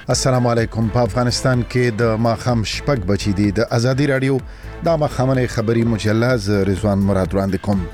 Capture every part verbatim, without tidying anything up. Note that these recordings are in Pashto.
السلام علیکم. په افغانستان کې د ماخام شپږ بچی دي. د ازادي رادیو د ماخامنه خبری مجله ز رضوان مراد وړاندې کوم.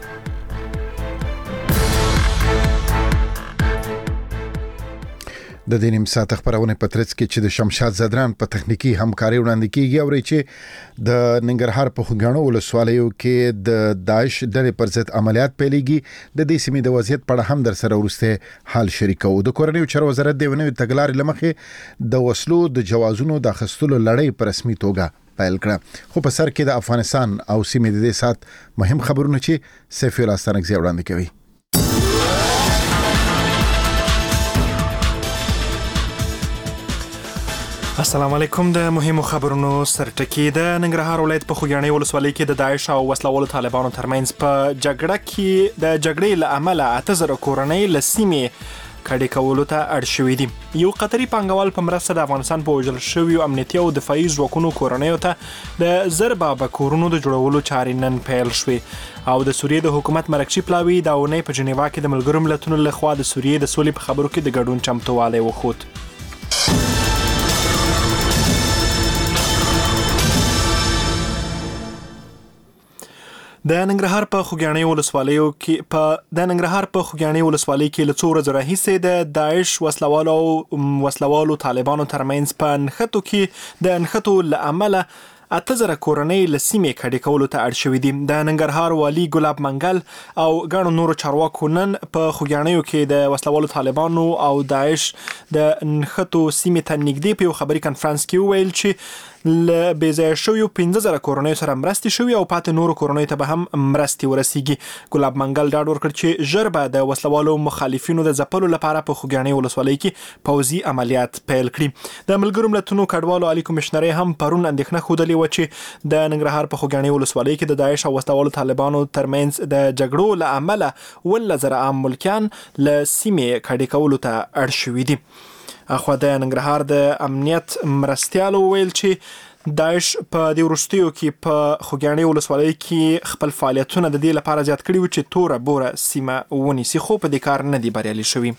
د دې نیم ساعت خبرونه په ترڅ کې چې د شمشاد زدران په تخنیکی همکاري وړاندې کیږي او چې د ننګرهار په خوګانو ولسوالیو کې د داعش ډلې پر ضد عملیات پیلېږي. د دې سیمې د وضعیت په اړه هم در سره ورسته حال شریکو. د کورنیو چارو وزارت د ونوي تګلارې لمخې د وسلو د جوازونو د اخیستلو لړۍ په رسمي توګه پیل کړه. خو په سر کې د افغانستان او سیمې د دې سات مهم خبرونه چې سیفی الله ستانکزی وړاندې کوي. السلام علیکم. د مهمو خبرونو سرټکی. د ننګرهار ولایت په خوګیاڼي ولسوالۍ کې د داعش او وسلوالو طالبانو ترمنځ په جګړه کې د جګړې له امله اته زره کورنۍ له سیمې کډې کولو ته اړ شوي دي. یو قطري پانګوال په مرسته د افغانستان په وژل شویو امنیتي او دفاعي ځواکونو کورنیو ته د زر بابه کورونو د جوړولو چارې نن پیل شوې او د سوریې د حکومت مرکزي پلاوي د اونۍ په جنیوا کې د ملګرو ملتونو لخوا د سوریې د سولې په خبرو کې د ګډون چمتووالی وښود. د ننګرهار په خوګیاڼي ولسوالیو کې په د ننګرهار په خوګیاڼي ولسوالۍ کې له څو ورځې راهیسې د داعش وسلوالو وسلوالو طالبانو ترمنځ په نښتو کې د نښتو له امله اته زره کورنۍ له سیمې کډې کولو ته اړ شوي دي. د ننګرهار والي ګلاب منګل او ګڼو نورو چارواکو نن په خوګیاڼیو کې د وسلوالو طالبانو او داعش د نښتو سیمې ته نږدې په یو خبري کنفرانس کې وویل چې له بېځایه شویو پنځه زره کورنیو سره مرستې شوي او پاتې نورو کورنیو ته به هم مرستې ورسیږي. ګلاب منګل ډاډ ورکړ چې ژر به د وسلوالو مخالفینو د ځپلو لپاره په خوګیاڼي ولسوالۍ کې پوځي عملیات پیل کړي. د ملګرو ملتونو کډوالو عالی کمشنرۍ هم پرون اندېښنه ښودلې وه چې د ننګرهار په خوګیاڼي ولسوالۍ کې د داعش او وسلوالو طالبانو ترمنځ د جګړو له امله اوولس زره عام ملکیان له سیمې کډې کولو ته اړ شوي دي. اخوا د ننګرهار د امنیت مرستیالو ویل چې داعش په دې وروستیو کې په خوګیاڼي ولسوالۍ کې خپل فعالیتونه د دې لپاره زیات کړي وو چې توره بوره سیمه ونیسي، خو په دې کار نه دي بریالي شوي.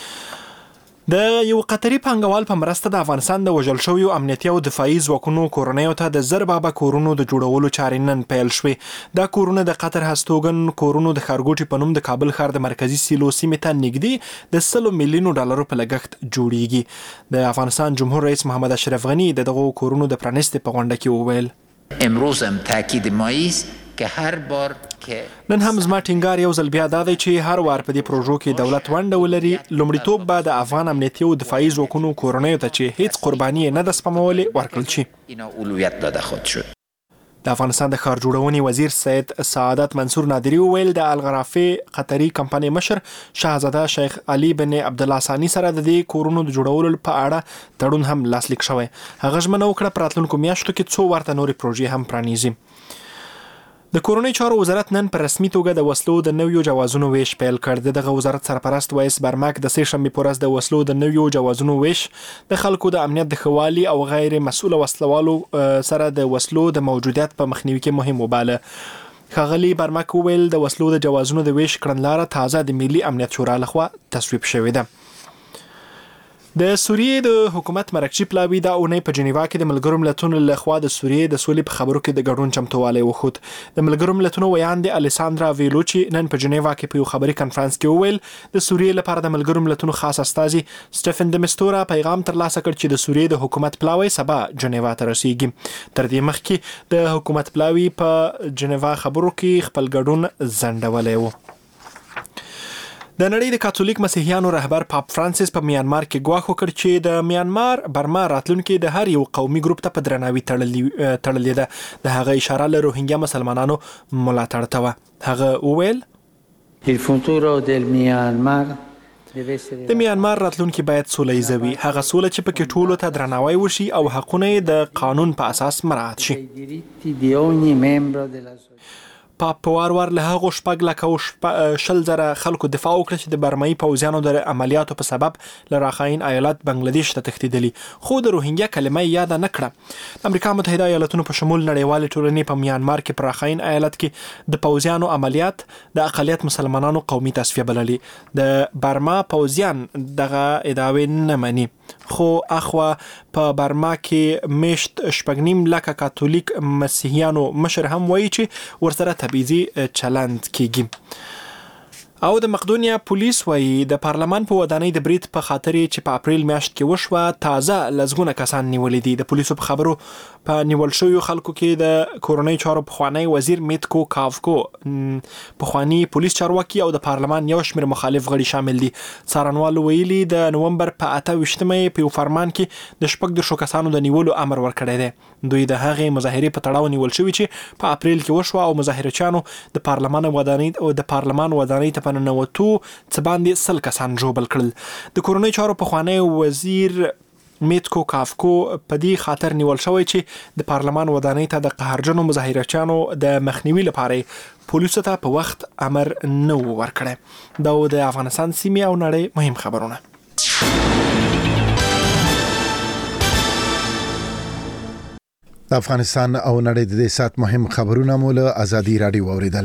د یو قطري پانګوال په مرسته د افغانستان د وژل شویو امنیتي او دفاعي ځواکونو کورنیو ته د زر بابه کورونو د جوړولو چارې نن پیل شوې. دا کورونه د قطر هستوګن کورونو د ښارګوټي په نوم د کابل ښار د مرکزي سیلو سیمې ته نږدې د سلو میلیونو ډالرو په لګښت جوړیږي. د افغانستان جمهور رئیس محمد اشرف غنی د دغو کورونو د پرانیستې په غونډه کې وویل امروز هم تاکید ما است که هر بار نن هم زما ټینګار یو ځل بیا دا دی چې هر وار په دې پروژو کې دولت ونډه ولري، لومړیتوب به د افغان امنیتي او دفاعي ځواکونو کورنیو ته چې هیڅ قرباني نه ده سپمولې ورکړل شي. اینا اولویت داده خود شد. د افغانستان د ښار جوړونې وزیر سید سعادت منصور نادری وویل د الغرافې قطري کمپنۍ مشر شاهزاده شیخ علي بن عبدالله ثاني سره د دې کورونو د جوړولو په اړه تړون هم لاسلیک شوی. هغه ژمنه وکړه په راتلونکو میاشتو کې څو ورته نورې پروژې هم پرانیزي. د کورنۍ چارو وزارت نن په رسمي توګه د وسلو د نویو جوازونو ویش پیل کړ. دغه وزارت سرپرست وایس برمک د سې شنبې په ورځ د وسلو د نویو جوازونو ویش د خلکو د امنیت د ښه والي او غیر مسؤله وسلوالو سره د وسلو د موجودیت په مخنیوي کې مهم وباله. ښاغلي برمک وویل د وسلو د جوازونو د ویش کړنلاره تازه د ملي امنیت شورا لخوا تصویب شوې ده. د سوریې د حکومت مرکزي پلاوي د اونۍ په جنیوا کې د ملګرو ملتونو لخوا د سوریې د سولې په خبرو کې د ګډون چمتووالی وښود. د ملګرو ملتونو ویاندې الیساندرا ویلوچي نن په جنیوا کې په یو خبري کنفرانس کې وویل د سوریې لپاره د ملګرو ملتونو خاص استازي سټیفن د مستورا پیغام ترلاسه کړ چې د سوریې د حکومت پلاوي سبا جنیوا ته رسیږي. تر دې مخکې د حکومت پلاوي په جنیوا خبرو کې خپل ګډون ځنډولی و. د نړۍ د کاتولیک مسیحیانو رهبر پاپ فرانسیس په میانمار کې ګواښ وکړ چې د میانمار برما راتلونکي د هر یو قومي ګروپ ته په درناوي تړلې ده. د هغه اشاره له روهینګیا مسلمانانو ملاتړ ته وه. هغه وویل د میانمار راتلونکي باید سوله ییزه وي، هغه سوله چې پکې ټولو ته درناوی وشي او حقونه یې د قانون په اساس مراعات شي. په وار وار له هغو شپږ لکه او شل زره خلکو دفاع وکړه چې د برمایي پوځیانو د عملیاتو په سبب له راخاین ایالت بنگلاديش ته تښتېدلي، خو د روهینګیا کلمه یې یاده نه کړه. د امریکا متحده ایالاتونو په شمول نړیوالې ټولنې په میانمار کې په راخاین ایالت کې د پوځیانو عملیات د اقلیت مسلمانانو قومي تصفیه بللې. د برما پوځیان دغه ادعاوې نه مني، خو اخوا په برما کې میشت شپږ نیم لکه کاتولیک مسیحیانو مشر هم وایي چې ورسره تبعیضي چلند کیږي. او د مقدونیا پولیس وایي د پارلمان په ودانۍ د برید په خاطر چې په اپریل میاشت کې وشوه تازه لزګونه کسان نیولې دي. د پولیسو په خبرو په نیول شویو خلکو کې د کورنۍ چارو پخوانی وزیر میتکو کافکو، پخوانی پولیس چارواکي او د پارلمان یو شمېر مخالف غړي شامل دي. څارنوالو ویلي د نومبر په اته ویشتمه په یو فرمان کې د شپږ دېرشو کسانو د نیولو امر ورکړی دی. دوی د هغې مظاهرې په تړاو نیول شوي چې په اپریل کې وشوه او مظاهرچیانو د پارلمان ودانۍ او د پارلمان ودانۍ ته په ننوتو څه باندې سل کسان ژوبل کړل. د کورنۍ چارو پخوانی وزیر میتکو کافکو په دې خاطر نیول شوی چې د پارلمان ودانۍ ته د قهرجنو مظاهرچیانو د مخنیوي لپاره پولیسو ته په وخت امر نه و ورکړی. دا د افغانستان سیمې او نړۍ مهم خبرونه. د افغانستان او نړۍ د دې سات مهم خبرونه مو له ازادي رادیو اوریدل.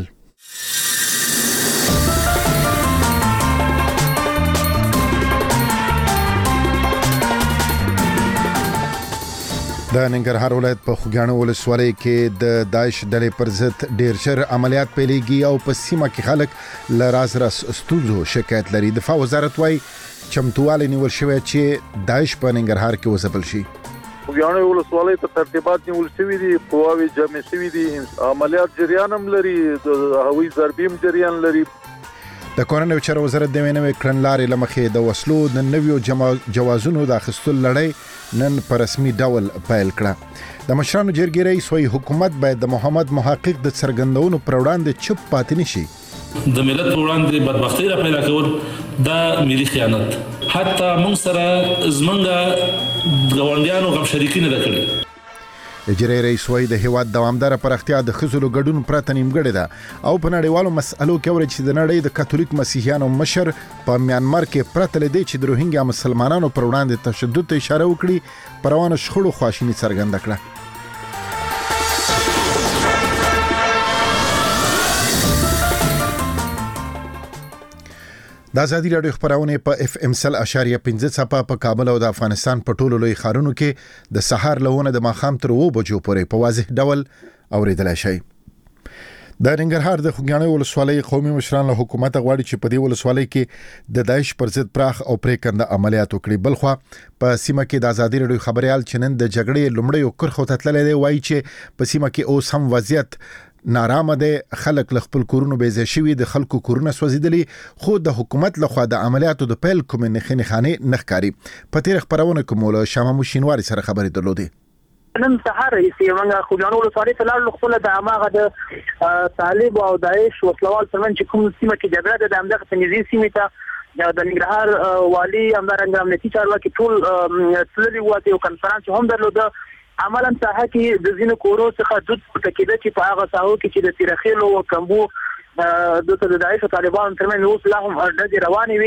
د ننګرهار ولایت په خوږیاڼو ولسوالۍ کې د داعش ډلې پر ضد ډېر ژر عملیات پیلېږي او په سیمه کې خلک له راز راز ستونزو شکایت لري. دفاع وزارت وايي چمتووالی نیول شوی چې داعش په ننګرهار کې وځپل شي. خوږیاڼو ولسوالۍ ته ترتیبات نیول شوي دي، قواوې جمع شوي دي، عملیات جریان هم لري، د هوایي ضربې هم جریان لري. د کورنۍ چارو وزارت د نوې کړنلارې لمخې د وسلو د نویو جوازونو د اخیستلو لړۍ نن په رسمي ډول پیل کړه. د مشرانو جرګې رئیس وايي حکومت باید د محمد محقق د څرګندونو پر وړاندې چوپ پاتې نشي. د ملت پر وړاندې بدبختي را پیدا کول دا ملي خیانت، حتی موږ سره زمونږ ګاونډیانو غم شریکي نه کړي. اجرای رئیس وايي د هیواد دوامدار پراختیا د ښځو ګډون پرته نیمګړې ده او په نړیوالو مسألو کې اوري چې د نړۍ د کاتولیک مسیحیانو مشر په میانمار کې پرته لدی چې د روهینګیا مسلمانانو پر وړاندې تشدد ته اشاره وکړي پر روانه شخړو خواشیني څرګنده کړه. د ازادي راډیو خبرونه په اف ام سل اشاریه پنځه صفه په کابل او د افغانستان په ټولو لوی ښارونو کې د سحر لهونه د ماخام تر و بجو پورې په واضح ډول اوریدلای شي. د ننګرهار د خوږیاڼو ولسوالۍ قومي مشران له حکومت غواړي چې په دې ولسوالۍ کې د داعش پر ضد پراخ او پریکنده عملیات وکړي. بلخوا په سیمه کې د ازادي راډیو خبريال چنن د جګړې لومړی کرخو ته تللی دی، وایي چې په سیمه کې اوس هم وضعیت نارامه ده، خلک له خپل کورونو بیځای شوي، د خلکو کورونه سوځېدلي، خو د حکومت لخوا د عملیاتو د پیل کومې نښې نښانې نه ښکاري. په تېره خپرونه کې مو له شاه محمود شینواري سره خبرې درلودې. نن سهار یې موږ خوږیاڼو ولسوالۍ ته لاړو، خپله د هماغه د طالب او داعش وسلوال ترمنځ چې کوم سیمه کې جګړه ده د همدغه تنظیم سیمې ته د ننګرهار والي همدارنګه امنیتي چارواکي ټول تللي وو. یو کنفرانس هم درلوده. عملاً ساحه کې د ځینو کورو څخه دود پورته کېده چې په هغه ساحو کې چې د تیرخیلو او کمبو د داعش او طالبانو ترمنځ اوس لا هم ډزې روانې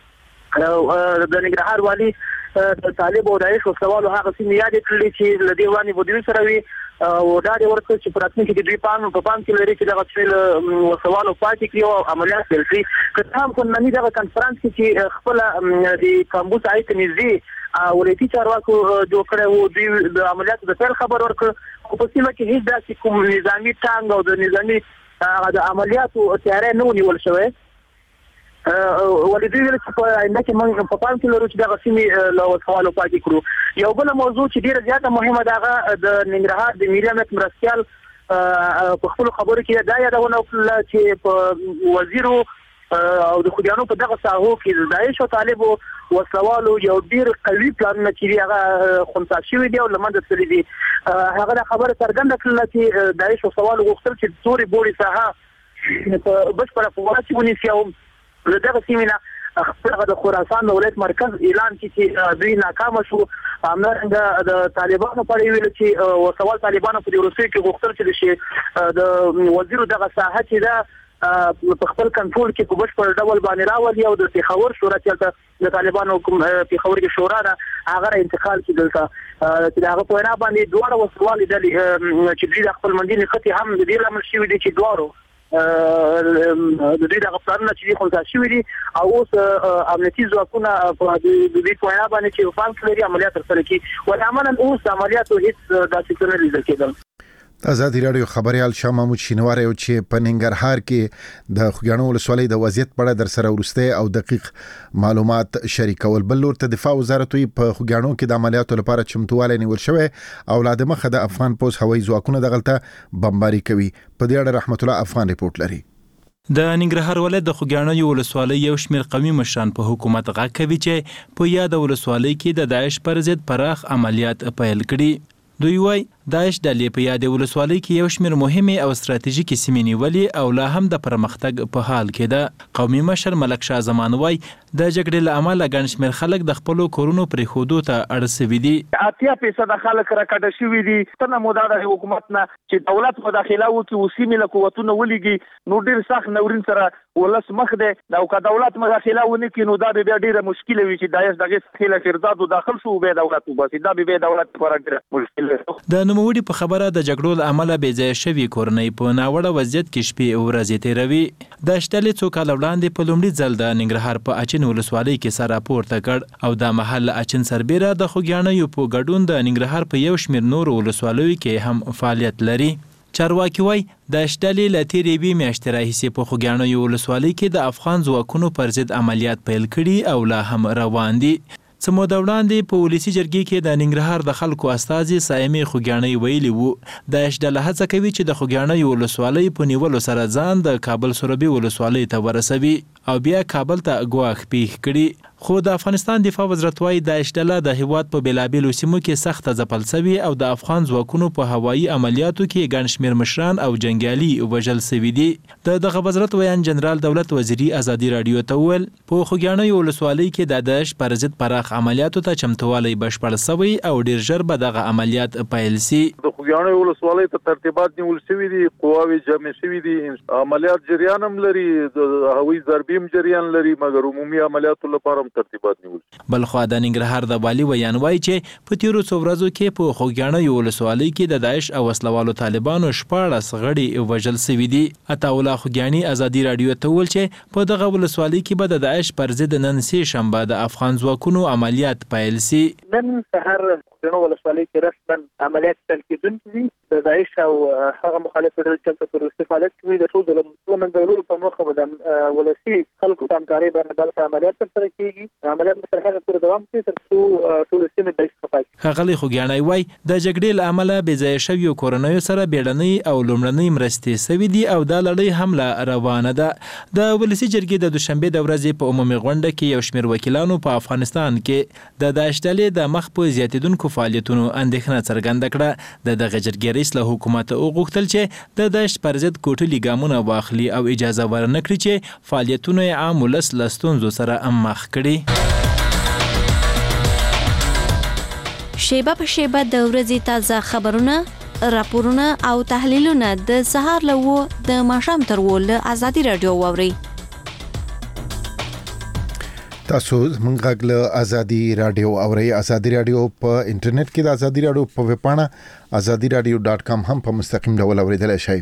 وي. د ننګرهار والي د طالب او داعش وسلوالو هغه سیمې یادې کړلې چې له دې وړاندې به دوی سره وي او ډاډ یې ورکړ چې په راتلونکي کې دوی پام په پام کې لري چې دغه څه وسلوالو پاتې کړي او عملیات پیل کړي. که هم خو ننني دغه کنفرانس کې چې خپله د کمبو ساحې ته نږدې ولایتي چارواکو جوړ کړی وو، دوی د عملیاتو د پیل خبر ورکړ، خو په سیمه کې هیڅ داسې کوم نظامي ټانګ او د نظامي د عملیاتو تیاری نه و نیول شوی. ولې دوی ویل چې په آینده کې موږ په پام کې لرو چې دغه سیمې له وسلوالو پاتې کړو. یو بله موضوع چې ډېره زیاته مهمه ده هغه د ننګرهار د ملي امنیت مرستیال په خپلو خبرو کې دا یادونه وکړه چې په وزیرو او د خوږیاڼو په دغه ساحو کې د داعش او طالبو وسلوالو یو ډیر قوي پلانونه چې هغه خنثی شوي دي او له منځه تللي دي. هغه دا خبره څرګنده کړله چې داعش وسلوالو غوښتل چې تورې بورې ساحه په بشپړه په واچ ونیسي او له دغه سیمې نه خپل د خراسان د ولایت مرکز اعلان کړي چې دوی ناکام شو. همدارنګه د طالبانو په ویل چې وسوال طالبانو په روسي کې غوښتل چې شي د وزیر دغه ساحه چې دا په خپل کنټرول کې په بشپړ ډول باندې راولي او د پیښور شورا چې د طالبانو کوم پیښور کې شورا ده هغه انتقال کړي دلته چې هغه په اړه باندې دوه وسوال دي چې د خپل منځني خطي هم د دې لامل شوی دي چې دوه د دې د غفلانو چې خو ځا شوی دي او اوس امنیتي ځواکونه په دې په اړه باندې چې فانک لري عملیات سره کوي ولعملا اوس عملیات هیڅ داسې نه لیدل کېدل. ازادي رادیو خبريال شاه محمود شینوار یو چې په ننګرهار کې د خوګیاڼو ولسوالۍ د وضعیت په اړه در سره ورسته او دقیق معلومات شریکول. بل لور ته دفاع وزارت وی په خوګیاڼو کې د عملیاتو لپاره چمتوالی نیول شوی او لاده مخه د افغان پوز هوایي ځواکونه دغلطه بمباري کوي. په دې اړه رحمت الله افغان ریپورت لري. د ننګرهار ولایت د خوګیاڼو ولسوالۍ یو شمېر قومي مشران په حکومت غږ کوي چې په یاد ولسوالۍ کې د داعش پر ضد پراخ عملیات پیل کړي. دوی وای داعش ډلې په یاد ولسوالۍ کې یو شمېر مهمې او ستراتیژیکې سیمې نیولې او لا هم د پرمختګ په حال کې ده. قومي مشر ملک شاه زمان وای د جګړې له امله ګڼ شمېر خلک د خپلو کورونو پرېښودو ته اړ سوي دي. اتیا فیصده خلک راکډه شوي دي. ستنه موده د حکومت نه چې دولت مداخله وکړي او سیمې له قوتونه ولېږي نو ډېر سخت نورین سره ولس مخ دی. او که دولت مداخله ونه کړي نو دا به بیا ډېره مشکله وي چې داعش دغه خیله فرداد داخل شو به دولت وباسي. دا به دولت لپاره ډېره مشکل ده. د نوموړي په خبره د جګړو له امله بې ځایه شوي کورنۍ په ناوړه وضعیت کې شپې او ورځې تېروي. د شتلې څو کاله وړاندې په لومړي ځل د ننګرهار په اچین ولسوالۍ کې سر راپورته کړ او د محل اچین سربیره د خوګیاڼیو په ګډون د ننګرهار په یو شمېر نورو ولسوالیو کې هم فعالیت لري. چارواکي وای د شتلې له تېرې یوې میاشتې راهیسې په خوګیاڼیو ولسوالۍ کې د افغان ځواکونو پر ضد عملیات پیل کړي او لا هم روان دي. څه موده وړاندې په ولسي جرګې کې د ننګرهار د خلکو استازي صایمې خوګیاڼۍ ویلي وو داعش ډله هڅه کوي چې د خوګیاڼیو ولسوالۍ په نیولو سره ځان د کابل سروبي ولسوالۍ ته ورسوي او بیا کابل ته ګواښ پیښ کړي. خو د افغانستان دفاع وزارت وايي داعش ډله د هیواد په بیلابیلو سیمو کې سخته ځپل سوي او د افغان ځواکونو په هوایي عملیاتو کې ګڼ شمېر مشران او جنګیالي وژل سوي دي. د دغه وزارت ویان جنرال دولت وزیري ازادي رادیو ته وویل په خوګیاڼیو ولسوالۍ کې د داعش پر ضد پراخ عملیاتو ته چمتوالی بشپړ سوی او ډیر ژر به دغه عملیات پیل سي. د خوګیاڼیو ولسوالۍ ته ترتیبات نیول شوي دي، قواوې جمع شوي دي، عملیات جریان هم لري، د هوایي ضربې هم جریان لري، مګر عمومي عملیاتو لپاره هم ترتیبات نیول. بلخوا د ننګرهار د والي ویان وایي چې په تیرو څو ورځو کې په خوګیاڼیو ولسوالۍ کې د داعش او وسلوالو طالبانو شپاړس غړي وژل سوي دي. عطاالله خوګیاڼي ازادي رادیو ته وویل چې په دغه ولسوالۍ کې به د داعش پر ضد نن سې شنبه د افغان ځواکونو عملیات پیل سي. نن سهار خوګیاڼیو ولسوالۍ کې رسماً عملیات پیل کېدونکي دي. د داعش او هغه مخالف ډلې چې په روسي فعالیت کوي د ټول د منځلورو په موخه د ولسي خلکو په همکارۍ باندې دلته عملیات ترسره کېږي. عملیات تر هغه پورې دوام کوي تر څو ټول سیمې داعش څخه پاک شي. ښاغلي خوګیاڼی وایي د جګړې له امله بې ځایه شویو کورنیو سره بیړنۍ او لومړنۍ مرستې سوي دي او دا لړۍ هم لا روانه ده. د ولسي جرګې د دوشنبې د ورځې په عمومي غونډه کې یو شمېر وکیلانو په افغانستان کې د داعش ډلې د مخ په زیاتېدونکو فعالیتونو اندېښنه څرګنده کړه. د دغه جرګې رئیس له حکومته وغوښتل چې د داعش پر ضد کوټلي ګامونه واخلي او اجازه ورنه کړي چې فعالیتونه یې عام ولس له ستونزو سره مخ کړي. شیبه په شیبه د ورځې تازه خبرونه، راپورونه او تحلیلونه د سهار له وو د ماښام تر وو له ازادي رادیو واورئ. تاسو موږ غږ له ازادي رادیو اورئ. ازادي رادیو په انټرنیټ کې د ازادي رادیو په ویب پاڼه ازادي رادیو ډاټ کام هم په مستقیم ډول اوریدلای شئ.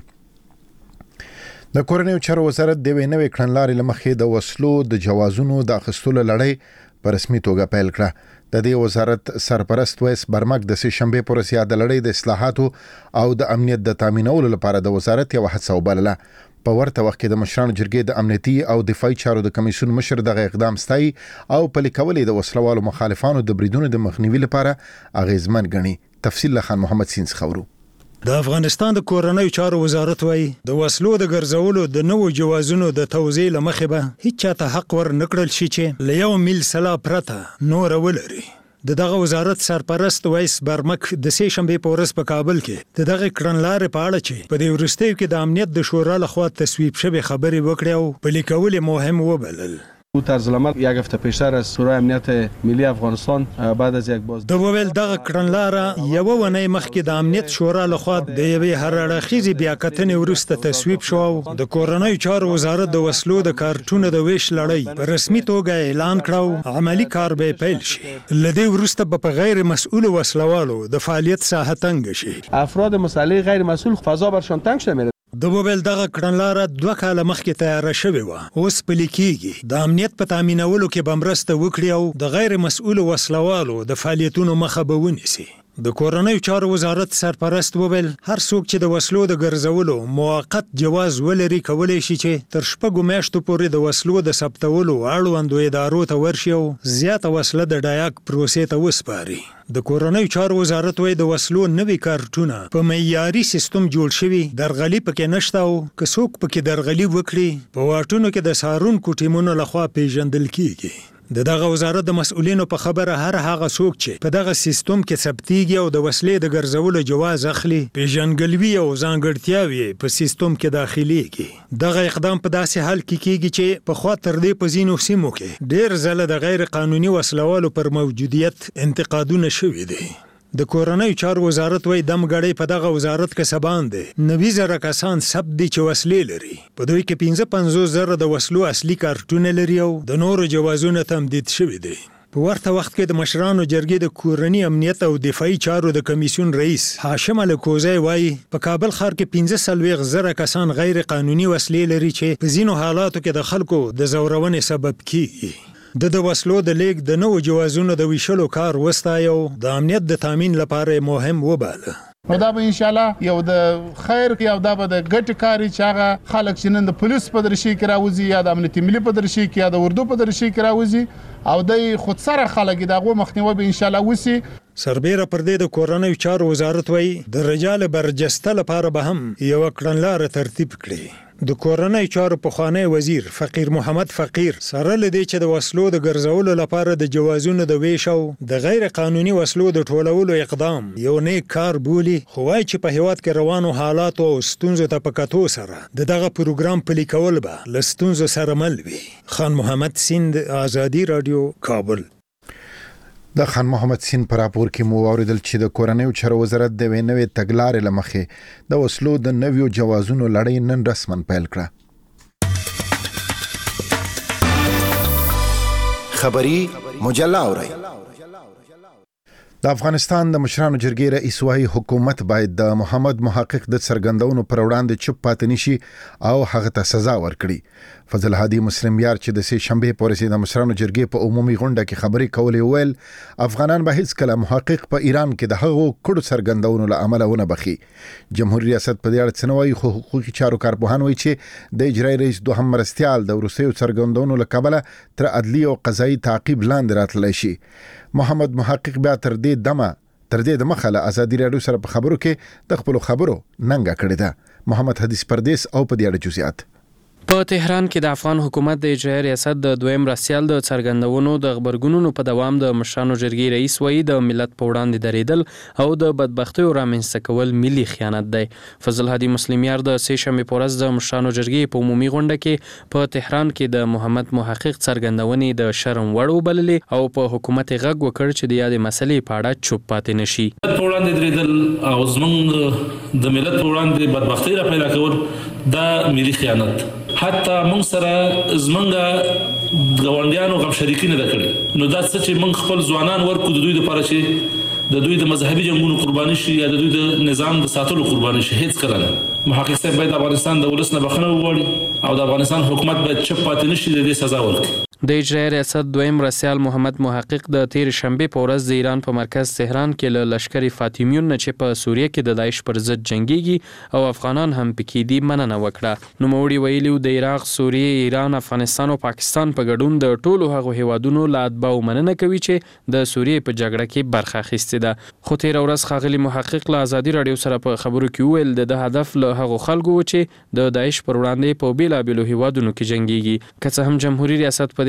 د کورنیو چارو وزارت د نوې کړنلارې لمخې د وسلو د جوازونو د اخیستلو لړۍ په رسمي توګه پیل کړه. د دې وزارت سرپرست ویس برمک د سې شنبې پر ورځ د لړۍ د اصلاحاتو او د امنیت د تامینولو لپاره د وزارت یو هڅه وبلله. په ورته وخت کې د مشرانو جرګې د امنیتي او دفاعي چارو د کمیسیون مشر دغه اقدام ستایي او پلي کول د وسلوالو مخالفانو د بریدونو د مخنیوي لپاره اغیزمن ګڼي. تفصیل له خان محمد سینس خبرو. د افغانستان د کورنیو چارو وزارت وایي د وسلو د ګرځولو د نوو جوازونو د توزیع لمخې به هیڅ چاته حق ور نکړل شي چې له یو میل سلا پرته نور ولري. د دغه وزارت سرپرست ویس برمک د سې شنبې په ورځ په کابل کې د دغه کړنلارې په اړه چې په دې وروستیو کې د امنیت د شورا لخوا تصویب شوې خبرې وکړې او پلي کول یې مهم وبلل. او طرز العمل یک هفته پیشتر از شورای امنیت ملی افغانستان بعد از یک باز د وویل دغه کړنلاره یو ونې مخکې د امنیت شورا لخوا د یوې هر اړخیزې بیاکتنې وروسته تصویب شو او د کورنیو چارو وزارت د وسلو د کارتونو د ویش لړۍ په رسمي توګه اعلان کړو. عملی کار به پیل شي. له دې وروسته به په غیر مسؤل وسلوالو د فعالیت ساحه تنګ شي. افراد مسلح غیر مسؤل فضا برشان تنګ شده میره. د وویل دغه کړنلاره دوه کاله مخکې تیاره شوې وه، اوس پلي کېږي. د امنیت په تامینولو کې به مرسته وکړي او د غیر مسؤلو وسلوالو د فعالیتونو مخه به ونیسي. د کورنیو چارو وزارت سرپرست وویل هر څوک چې د وسلو د ګرځولو موقت جواز ولري کولی شي چې تر شپږو میاشتو پورې د وسلو د ثبتولو اړوندو ادارو ته ورشي او زیاته وسله د ډایاک پروسې ته وسپاري. د کورنیو چارو وزارت وایي د وسلو نوي کارتونه په معیاري سیستم جوړ شوي، درغلي پکې نشته او که څوک پکې درغلي وکړي په واټونو کې د څارونکو ټیمونو لخوا پیژندل کیږي. د دغه وزارت د مسؤلینو په خبره هر هغه څوک چې په دغه سیستم کې ثبتیږي او د وسلې د ګرځولو جواز اخلي پیژنګلوي او ځانګړتیاوې په سیستم کې داخليږي. دغه اقدام په داسې حال کې کیږي چې په خوا تر دې په ځینو سیمو کې ډېر ځله د غیر قانوني وسلوالو پر موجودیت انتقادونه شوي دي. د کورنیو چارو وزارت وایي دمګړۍ په دغه وزارت کې سبان دي. نوي زره کسان ثبت دي چې وسلې لري. په دوی کې پنځه پنځوس زره د وسلو اصلي کارتونه لري او د نورو جوازونه تمدید شوي دي. په ورته وخت کې د مشرانو جرګې د کورني امنیت او دفاعي چارو د کمیسیون رئیس هاشم الکوزی وایي په کابل ښار کې پنځه څلوېښت زره کسان غیر قانوني وسلې لري چې په ځینو حالاتو کې د خلکو د زورونې سبب کیږي. د د وسلو د لیک د نوو جوازونو د ویشلو کار وستایو د امنیت د تامین لپاره مهم وباله. نو دا به ان شاء الله یو د خیر یو دا به د ګټ کاری چې هغه خلک چې نن د پولیس په درشي کې راوځي یا د امنیتي ملي په درشي کې یا د اردو په درشي کې راوځي او د خود سره خلک دغه مخنیوي به ان شاء الله وسی. سربیره پر دې د کورنیو چارو وزارت وایي د رجال برجسته لپاره به هم یو کړنلاره ترتیب کړي. د کورنیو چارو پخوانی وزیر فقیر محمد فقیر سره لدی چې د وسلو د ګرځولو لپاره د جوازونو د ویش او د غیر قانوني وسلو د ټولولو اقدام یو نیک کار بولی، خو وايي چې په هیواد کې روانو حالات او ستونزو ته په کتو سره د دغه پروګرام پلي کول به له ستونزو سره مل وي. خان محمد سیند، آزادي رادیو، کابل. د خان محمد سین پر راپور کې مو اوریدل چې د کورنیو چارو وزارت د وینوي تګلارې لمخې د وسلو د نویو جوازونو لړۍ نن رسمن پیل کړه. خبری مجله اورئ. د افغانستان د مشرانو جرګې رئیس وايي حکومت باید د محمد محقق د څرګندونو پر وړاندې چوپ پاتې نشي او هغه ته سزا ورکړي. فضل هادي مسلم یار چې د سې شنبه پورې د مشرانو جرګې په عمومي غونډه کې خبرې کولې ویل افغانان به هیڅ کله محقق په ایران کې د هغو کړو څرګندونو له امله ونه بخي. جمهوریت ریاست په دې اړه څه وایي؟ خو حقوقي چارو کارپوهان وایي چې د اجرایي رئیس دوهم مرستیال د وروستیو څرګندونو له کبله تر عدلي او قضایي تعقیب لاندې راتللی شي. محمد محقق بیا تر دې دمه تر دې د مخه له ازادي راډیو سره په خبرو کې د خپل خبرو ننګه کړې ده. محمد حدیث پردیس او په دې اړه جزئیات. په تهران کې د افغان حکومت د اجرایي ریاست د دویم مرستیال د څرګندونو د خبرګونونو په دوام د مشرانو جرګې رئیس وایي د ملت په وړاندې دریدل او د بدبختیو رامنځته کول ملي خیانت دی. فضل هادي مسلم یار د سې شنبې په ورځ د مشرانو جرګې په عمومي غونډه کې په تهران کې د محمد محقق څرګندونې د شرم وړ وبللې او په حکومت غږ وکړ چې د یادې مسلې په اړه چوپ پاتې نشي. په وړاندې دریدل او زمونږ د ملت په وړاندې بدبختي را پیدا کول دا ملي خیانت. حتی موږ سره زمونږ ګاونډیانو غم شریکي نه ده کړې. نو دا څه چې موږ خپل ځوانان ورکو د دوی لپاره چې د دوی د مذهبي جنګونو قرباني شي یا د دوی د نظام د ساتلو قرباني شي، هیڅ کله نه. محقق صاحب باید افغانستان د ولس نه بخښنه وغواړي او د افغانستان حکومت باید چپ پاتې نشي، د دې سزا ورکړي. د اجرایي ریاست دویم مرستیال محمد محقق د تیر شنبه په ورځ د ایران په مرکز تهران کې له لشکري فاطمیون نه چې په سوریه کې د داعش پر ضد جنگيږي او افغانان هم پکې دي مننه وکړه. نو موړي ویلو د عراق، سوریه، ایران، افغانستان او پاکستان په ګډون د ټولو هغو هیوادونو لا اتباع مننه کوي چې د سوریه په جګړه کې برخه اخیستې ده. خو تیر ورځ ښاغلي محقق له آزادي راډیو سره په خبرو کې ویل د هدف له هغو خلکو چې د داعش پر وړاندې په بیلابېلو هیوادونو کې جنگيږي. که څه هم جمهوریت ریاست په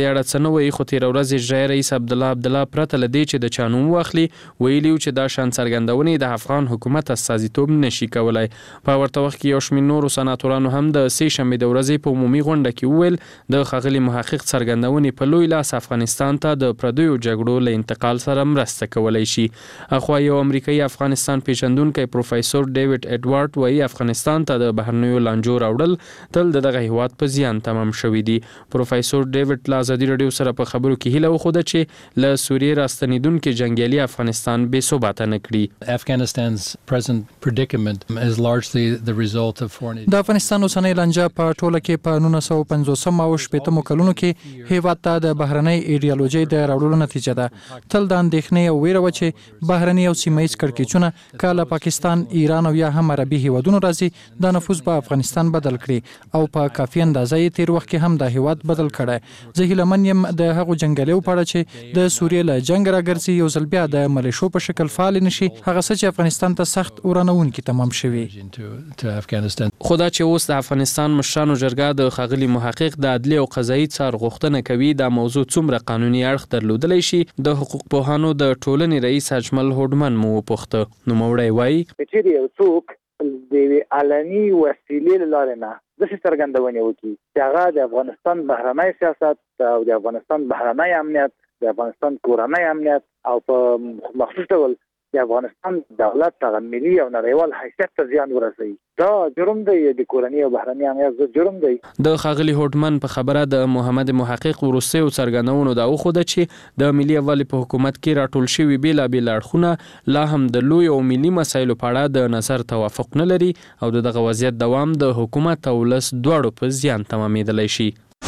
په دې اړه څه نه وایي، خو تېره ورځ اجرایي رئیس عبدالله عبدالله پرته له دې چې د چا نوم واخلي ویلي چې دا شان څرګندونې د افغان حکومت استازیتوب نشي کولی. په ورته وخت کې یو شمېر نورو سناتورانو هم د سې شنبې د ورځې په عمومي غونډه کې وویل د ښاغلي محقق څرګندونې په لوی لاس افغانستان ته د پردیو جګړو له انتقال سره مرسته کولی شي. اخوا یو امریکایي افغانستان پیژندونکی پروفیسور ډیوډ اډوارډ وایي افغانستان ته د بهرنیو لانجو راوړل تل د دغه هیواد په زیان تمام شوي دي. پروفیسور ډیوډ له ازادي راډیو سره په خبرو کې هیله وښوده چې له سوریې راستنېدونکي جنګیالي افغانستان بې ثباته نه کړي. Afghanistan's present predicament is largely the result of foreign د افغانستان اوسنۍ لانجه په ټوله کې په نولس سوه پنځوسم او شپېتمو کلونو کې هیواد ته د بهرنۍ ایډیالوژۍ د راوړلو نتیجه ده. تل د اندېښنې او ویره وه چې بهرني او سیمه ییز کړکېچونه که له پاکستان، ایران او یا هم عربي هیوادونو راځي دا نفوذ په افغانستان بدل کړي او په کافي اندازه یې تېر وخت کې هم دا هیواد بدل کړی. زه هیلهمن یم د هغو جنګیالیو په اړه چې د سوریې له جنګ راګرځي یو ځل بیا د ملیشو په شکل فعال نشي، هغه څه چې افغانستان ته سخت ورانوونکي تمام شوي. خو دا چې اوس د افغانستان مشرانو جرګه د ښاغلي محقق د عدلي او قضایي څار غوښتنه کوي دا موضوع څومره قانوني اړخ درلودلی شي، د حقوق پوهانو د ټولنې رئیس اجمل هوډمن مو وپوښته. نوموړی وایي چې یو څوک د علني وسیلې له لارې نه داسې څرګندونې وکړي چې هغه د افغانستان بهرنی سیاست او د افغانستان بهرنی امنیت، د افغانستان کورنی امنیت او په مخصوص ډول د افغانستان دولت ته ملي او نړیوال حیثیت ته زیان ورسوي، دا جرم دی. د کورنی او بهرنی امنیت جرم دی. د ښاغلي هوډمن په خبره د محمد محقق وروستیو څرګندونو دا وښوده چې د ملي یووالي په حکومت کې راټول شوي بېلابېل اړخونه لا هم د لوی او ملي مسایلو په اړه د نظر توافق نه لري او د دغه وضعیت دوام د حکومت او ولس دواړو په زیان تمامیدلی شي.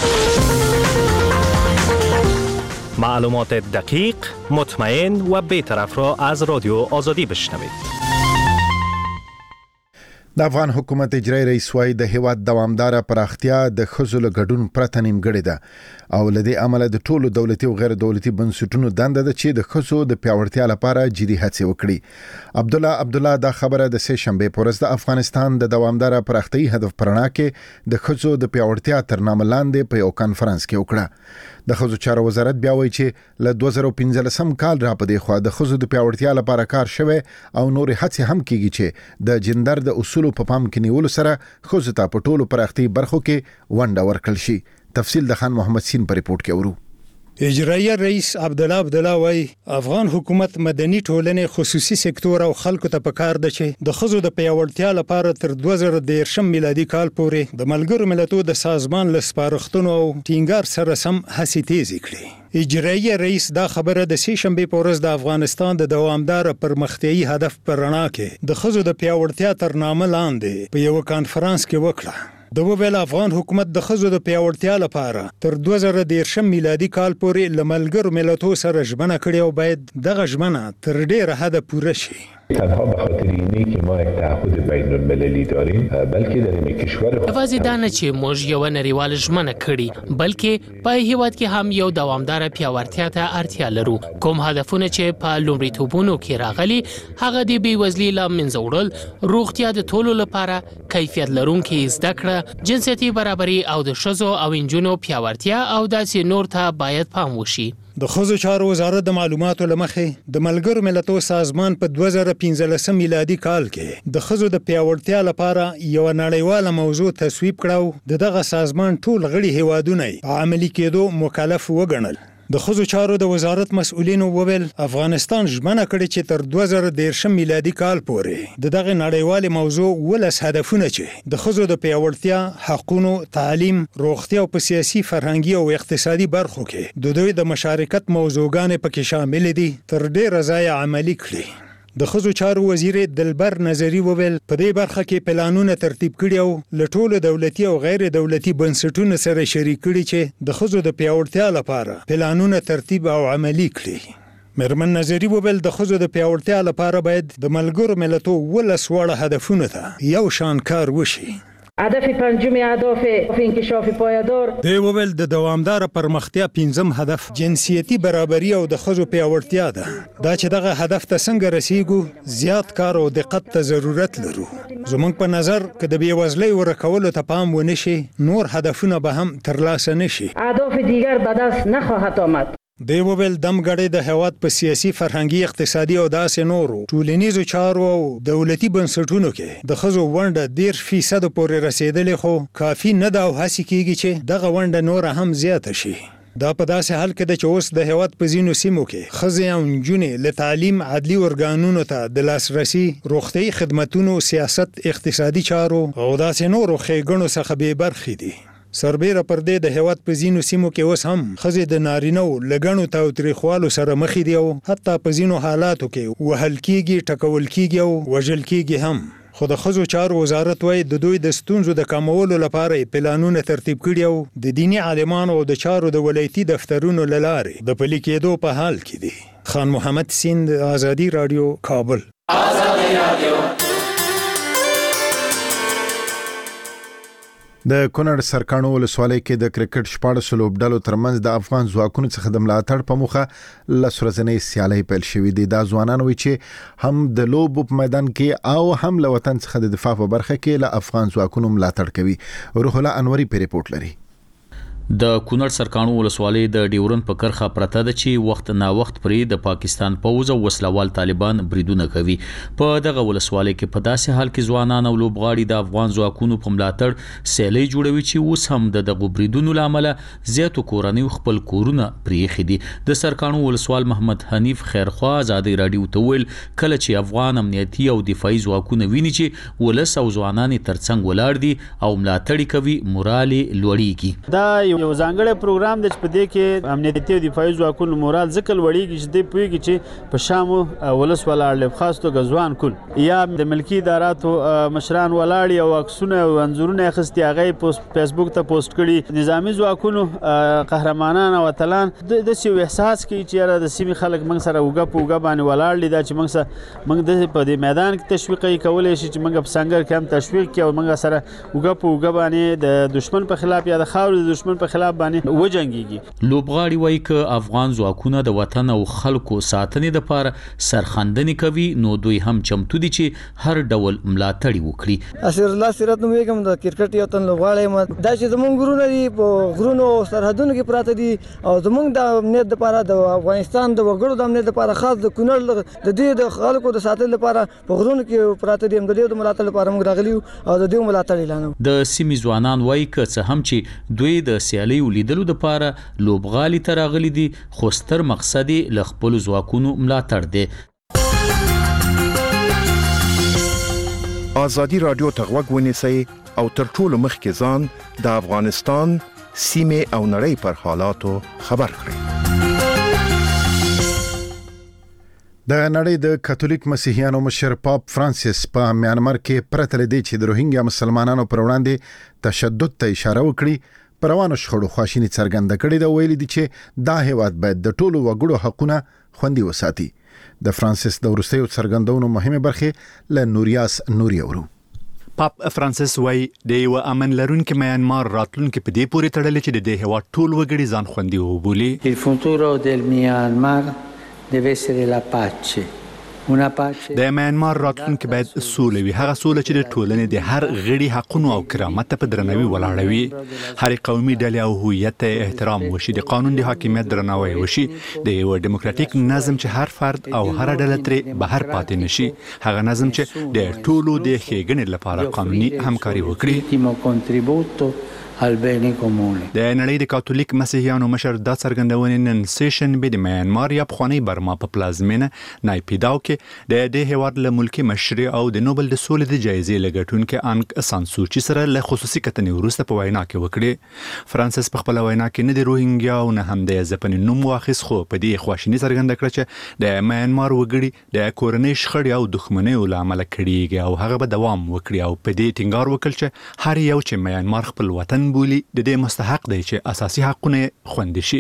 معلومات دقیق، مطمئن و بی‌طرف را از رادیو آزادی بشنوید. د افغان حکومت اجرایي رئیس وايي د هیواد دوامداره پراختیا د ښځو له ګډون پرته نیمګړې ده او له دې امله د ټولو دولتي او غیر دولتي بنسټونو دنده ده چې د ښځو د پیاوړتیا لپاره جدي هڅې وکړي. عبدالله عبدالله دا خبره د سې شنبې په ورځ د افغانستان د دوامداره پراختیايي هدف په رڼا کې د ښځو د پیاوړتیا تر نامه لاندې په یو کنفرانس کې وکړه. د ښځو چارو وزارت بیا وایي چې له دوه زره پنځلسم کال را په دې خوا د ښځو د پیاوړتیا لپاره کار شوی او نورې هڅې هم کیږي چې د جندر د اصولو په پام کې نیولو سره ښځو ته په ټولو پراختیايي برخو کې ونډه ورکړل شي. تفصیل د خان محمد سین په ریپورت کې ورو. اجرایي رئیس عبدالله عبدالله وایي افغان حکومت مدني ټولنې، خصوصي سکتور او خلکو ته پکار ده چې د ښځو د پیاوړتیا لپاره تر دوه زره دېرشم میلادي کال پورې د ملګرو ملتونو د سازمان له سپارښتنو او ټینګار سره سم هڅې تیزې کړي. اجرایي رئیس دا خبره د سې شنبې په ورځ د افغانستان د دوامداره پرمختیايي هدف په رڼا کې د ښځو د پیاوړتیا تر نامه لاندې په یو کانفرانس کې وکړه. د ویل افغان حکومت د ښځو د پیاوړتیا لپاره تر دوه زره دېرشم میلادي کال پورې له ملګرو ملتونو سره ژمنه کړې او باید دغه ژمنه تر ډېره حده پوره شي. تنها به خاطر اینه که ما یک تعهد بین المللی داریم بلکې در این کشور یوازې دا نه چې موږ یو نړیوال ژمنه کړې بلکې په هیواد کې هم یو دوامداره پیاوړتیا ته اړتیا لرو. کوم هدفونه چې په لومړیتوبونو کې راغلي هغه د بېوزلۍ له منځه وړل، روغتیا د ټولو لپاره، کیفیت لرونکې زده کړه، جنسیتي برابري او د ښځو او نجونو پیاوړتیا او داسې نور ته باید پام وشي. د ښځو چارو وزارت د معلوماتو له مخې د ملګرو ملتونو سازمان په دوه زره پنځلسم میلادي کال کې د ښځو د پیاوړتیا لپاره یو نړیواله موضوع تصویب کړه او د دغه سازمان ټول غړي هیوادونه په عملي کېدو مکلف وګڼل. د ښځو چارو د وزارت مسؤلینو وویل افغانستان ژمنه کړې چې تر دوه زره دېرشم میلادي کال پورې د دغه نړیوالې موضوع ولس هدفونه چې د ښځو د پیاوړتیا، حقونو، تعلیم، روغتیا او په سیاسي، فرهنګي او اقتصادي برخو کې د دوی د مشارکت موضوعګانې پکې شامل دي تر ډېره ځایه عملي کړي. د ښځو چارو وزیر دلبر نظری وویل په دې برخه کې پلانونه ترتیب کړي او له ټولو دولتي او غیر دولتي بنسټونو سره شریک کړي چې د ښځو د پیاوړتیا لپاره پلانونه ترتیب او عملي کړي. مېرمن نظری وویل د ښځو د پیاوړتیا لپاره باید د ملګرو ملتونو ولس واړه هدفونو ته یو شان کار وشي. هدف پنجم اهداف انکشاف پایدار دی وویل د دوامدار پرمختیا پنځم هدف جنسیتي برابري او د ښځو پیاوړتیا ده. دا چې دغه هدف ته څنګه رسیږو زیات کار او دقت ته ضرورت لرو. زموږ په نظر که د بېوزلۍ ورکولو ته پام ونه شي نور هدفونه به هم ترلاسه نشي. اهداف دیگر به دست نخواهد آمد. دی وویل دمګړی د هیواد په سیاسي فرهنګي اقتصادي او داسې نورو ټولنیزو چارو او دولتي بنسټونو کې د ښځو ونډه دېرش فیصد پورې رسیدلې خو کافي نه ده او هڅې کیږي چې دغه ونډه نوره هم زیاته شي. دا په داسې حال کې ده چې اوس د هیواد په ځینو سیمو کې ښځې او نجونې له تعلیم عدلي ارګانونو ته د لاسرسي روغتیايي خدمتونو سیاست اقتصادي چارو او داسې نورو ښېګڼو څخه بې برخې دي. سربیره پر دې د هیواد په ځینو سیمو کې اوس هم ښځې د نارینهو له ګڼو تاوتریخوالو سره مخې دي او حتی په ځینو حالاتو کې وهل کیږي، ټکول کیږي او وژل کیږي هم. خو د ښځو چارو وزارت وایي د دوی د ستونزو د کمولو لپاره یې پلانونه ترتیب کړي او د دیني عالمانو او د چارو د ولایتي دفترونو له لارې د پلي کېدو په حال کې دي. خان محمد سیند، آزادي رادیو، کابل. آزادي رادیو. د کونړ سرکاڼو ولسوالۍ کې د کرکټ شپاړسو لوبډلو ترمنځ د افغان ځواکونو څخه د ملاتړ په موخه لس ورځنۍ سیالۍ پیل شوې دي. دا ځوانان وایي چې هم د لوبو په میدان کې او هم له وطن څخه د دفاع په برخه کې له افغان ځواکونو ملاتړ کوي. روح الله انوري په ریپورت لري. د کونړ سرکاڼو ولسوالۍ د ډیورن په کرخه پرته ده چې وخت نا وخت پرې د پاکستان پوځ او وسلوال طالبان بریدونه کوي. په دغه ولسوالۍ کې په داسې حال کې ځوانان او لوبغاړي د افغان ځواکونو په ملاتړ سیالۍ جوړوي چې اوس هم د دغه بریدونو له امله زیاتو کورنیو خپل کورونه پرېښي دي. د سرکاڼو ولسوال محمد حنیف خیرخوا آزادي رادیو ته ویل کله چې افغان امنیتي او دفاعي ځواکونه ویني چې ولس او ځوانان ترڅنګ ولاړ دي او ملاتړ کوي مورال لوړیږي. دا یو ځانګړی پروګرام د چې په دې کې امنیتي او دفاعي ځواکونو مورال ځکه لوړیږي چې دوی پوهېږي چې په شامو ولس ولاړ دی، خاص توګه ځوان کل یا د ملکي اداراتو مشران ولاړ او عکسونه او انځورونه یې اخیستي هغه یې فیسبوک ته پوسټ کړي. نظامي ځواکونو قهرمانان او اتلان داسې یو احساس کوي چې یاره د سیمې خلک موږ سره اوږه په اوږه باندې ولاړ دي. دا چې موږ سره موږ د په دې میدان کې تشویق یې کولی شي چې موږ په سنګر کې هم تشویق کړي او موږ سره اوږه په اوږه باندې د دشمن په خلاف یا د خاورې د دشمن په خلاف باندې وجنګيږي. لوبغاړي وایي چې افغان ځواکونه د وطن او خلکو ساتنې لپاره سرخندنې کوي نو دوی هم چمتو دي چې هر ډول ملاتړ وکړي. اسیر الله سیرت نو ویګم د کرکټ یو تن لوبغاړي ما دا چې زمونږ غرونه دي په غرونو سرحدونو کې پراته دي او زمونږ د امنیت لپاره د افغانستان د وګړو د امنیت لپاره خاص د کونړ د دې د خلکو د ساتلو لپاره په غرونو کې پراته دي. هم د دې د ملاتړ لپاره موږ راغلي او د دې ملاتړ اعلان. د سیمې ځوانان وایي که څه هم چې دوی د سیالۍ ولیدلو لپاره لوبغالي ته راغلي دي خو ستر مقصد یې له خپلو ځواکونو ملاتړ دی. آزادي رادیو ته غوږ ونیسئ او تر ټولو مخکې ځان د افغانستان سیمې او نړۍ پر حالاتو خبر کړئ. د نړۍ د کاتولیک مسیحیانو مشر پاپ فرانسیس په میانمار کې پرته له دې چې د روهینګیا مسلمانانو پر وړاندې تشدد ته اشاره وکړي پر روانو شخړو خواشیني څرګنده کړې ده. ویلي دي چې دا هیواد باید د ټولو وګړو حقونه خوندي وساتي. د فرانسیس د وروستیو څرګندونو مهمه برخه له نوریاس نوري اورو. پاپ فرانسیس وای د یو امن لرونکي میانمار راتلونکي په دې پورې تړلې چې د هیواد ټول وګړي ځان خوندي وبولي. El futuro del Myanmar debe ser la pace. د میانمار راتلونکي باید سوله وي، هغه سوله چې د ټولنې د هر غړي حقونو او کرامت ته په درناوي ولاړه وي. هر قومي ډلې او هویت ته احترام وشي، د قانون د حاکمیت درناوی وشي، د یو دیموکراتیک نظم چې هر فرد او هر ډله ترې بهر پاتې نشي، هغه نظم چې د ټولو د ښېګڼې لپاره قانوني همکاري وکړي. د نړۍ د کاتولیک مسیحیانو مشر دا څرګندونې نن سیشن به د میانمار یا پخوانی برما په پلازمینه نایپیداو کې د دې هیواد له ملکی مشر او د نوبل د سولې د جایزې لګټونکو انګ سان سوچي سره له خصوصي کتنې وروسته په وینا کې وکړي. فرانسیس په خپل وینا کې نه د روهینګیا او نه هم د ځپنې نوم واخیست، خو په دې خواشیني څرګنده کړه چې د میانمار وګړي د کورنۍ شخړې او دښمنۍ له امله کړيږي او هغه به دوام وکړي او په دې ټینګار وکړ چې هر یو چې میانمار خپل وطن بولی د دې مستحق دی چې اساسي حقونه خوندي شي.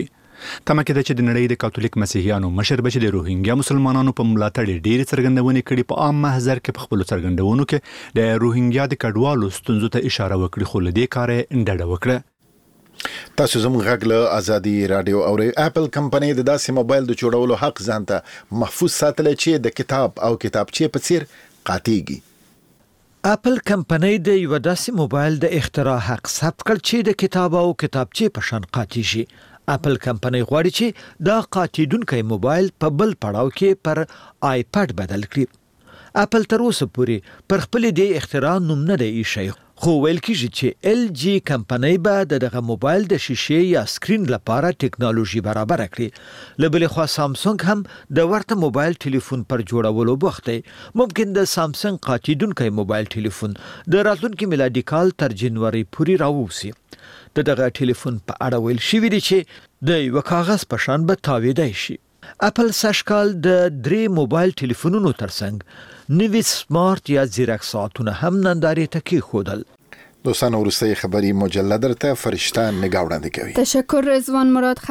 تمه کېده چې د نړۍ د کاتولیک مسیحیانو مشر به چې د روهینګیا مسلمانانو په ملاتړ ډېرې څرګندونې کړي په عام محضر کې په خپلو څرګندونو کې د روهینګیا د کډوالو ستونزو ته اشاره وکړي، خو له دې کاره ډډه وکړه. تاسو زموږ غږ له ازادي رادیو اورئ. اپل کمپنۍ د داسې موبایل د جوړولو حق ځانته محفوظ ساتلی چې د کتاب او کتابچې په څیر قاتېږي. اپل کمپنۍ د یو داسې موبایل د اختراع حق ثبت کړ چې د کتاب او کتابچې په شان قاتی شي. اپل کمپنۍ غواړي چې دا قاتیدونکی موبایل په بل پړاو کې پر آیپډ بدل کړي. اپل تر اوسه پورې پر خپل د اختراع نوم نه دی ایښی، خو ویل کېږي چې ال جی کمپنۍ به دغه موبایل د شیشې یا سکرین لپاره ټیکنالوژي برابر کړي. له بلې خوا سامسونګ هم د ورته موبایل ټلیفون پر جوړولو بوخت دی. ممکن د سامسونګ قاتیدونکی موبایل ټلیفون د راتلونکي میلادي کال تر جنوري پورې راووسي. د دغه ټلیفون په اړه ویل شوي دي چې د یو کاغذ په شان به تاویدای شي. اپل سږکال د درې موبایل ټلیفونونو ترڅنګ نوي سمارټ یا ځیرک ساعتونه هم نندارې ته کېښودل. دوستان وروستۍ خبري مجله درته فرشته نگاه وړاندې کوي. تشکر رضوان مراد.